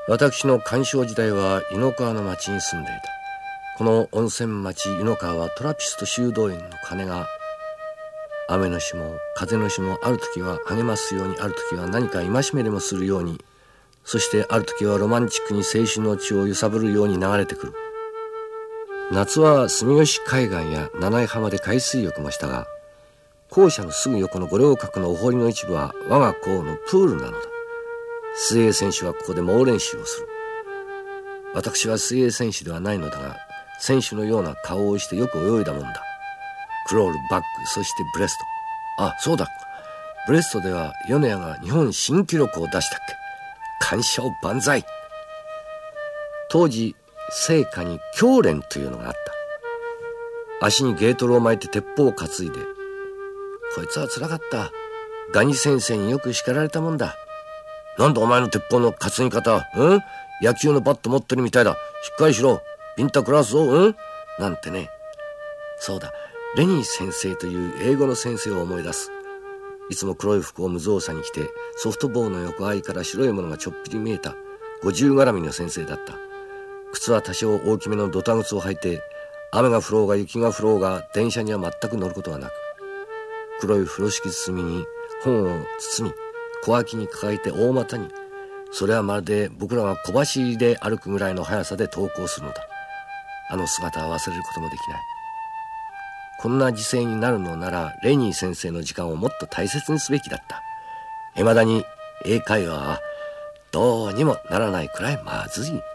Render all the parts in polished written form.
私の干渉時代は湯の川の町に住んでいた。この温泉町湯の川はトラピスト修道院の鐘が雨の日も風の日もある時は励ますように、ある時は何か戒めでもするように、そしてある時はロマンチックに青春の血を揺さぶるように流れてくる。夏は住吉海岸や七重浜で海水浴もしたが、校舎のすぐ横の五稜郭のお堀の一部は我が校のプールなのだ。水泳選手はここで猛練習をする。私は水泳選手ではないのだが、選手のような顔をしてよく泳いだもんだ。クロール、バック、そしてブレスト。あ、そうだ、ブレストでは米谷が日本新記録を出したっけ。感謝万歳。当時聖火に教練というのがあった。足にゲートルを巻いて鉄砲を担いで、こいつはつらかった。ガニ先生によく叱られたもんだ。なんだお前の鉄砲の担ぎ方、野球のバット持ってるみたいだ。しっかりしろ、ビンタクラスぞ、なんてね。そうだ、レニー先生という英語の先生を思い出す。いつも黒い服を無造作に着て、ソフトボールの横合いから白いものがちょっぴり見えた50絡みの先生だった。靴は多少大きめのドタ靴を履いて、雨が降ろうが雪が降ろうが電車には全く乗ることはなく、黒い風呂敷包みに本を包み、小脇に抱えて大股に、それはまるで僕らが小走りで歩くぐらいの速さで登校するのだ。あの姿は忘れることもできない。こんな時勢になるのならレニー先生の時間をもっと大切にすべきだった。未だに英会話はどうにもならないくらいまずい。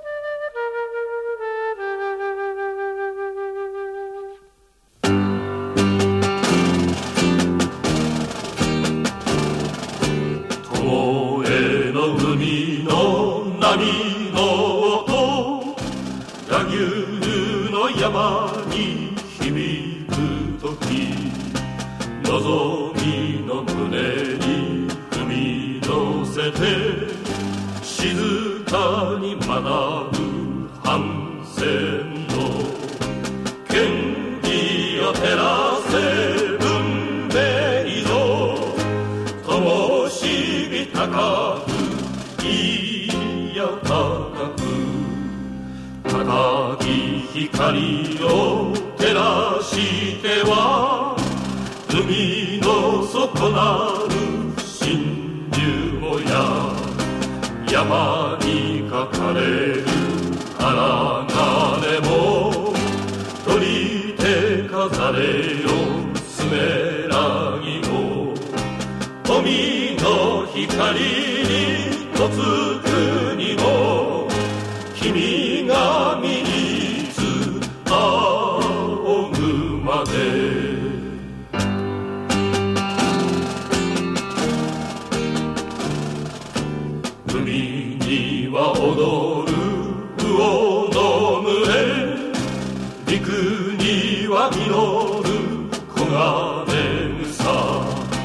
東映の海の波の音、柳生の山に響くとき、望みの胸に踏み乗せて、静かに学ぶ帆船の権利を照らせ文明の灯火高く、いや高く、高き光を照らしては、海の底なる真珠もや、山にかかれる荒金も、取り手飾れよスメラギも、富の光に嫁ぐにも、君が身につ仰ぐまで。海には踊る魚の群れ、陸には実る黄金草、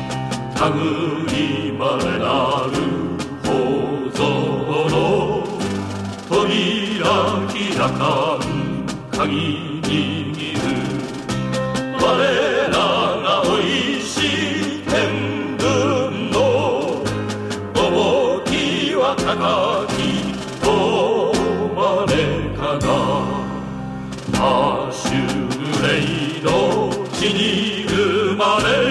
類まれなる宝蔵の扉開かん鍵握る。我らがおいしい天文の重きは高き誉れかが、アシュレイの地に生まれ、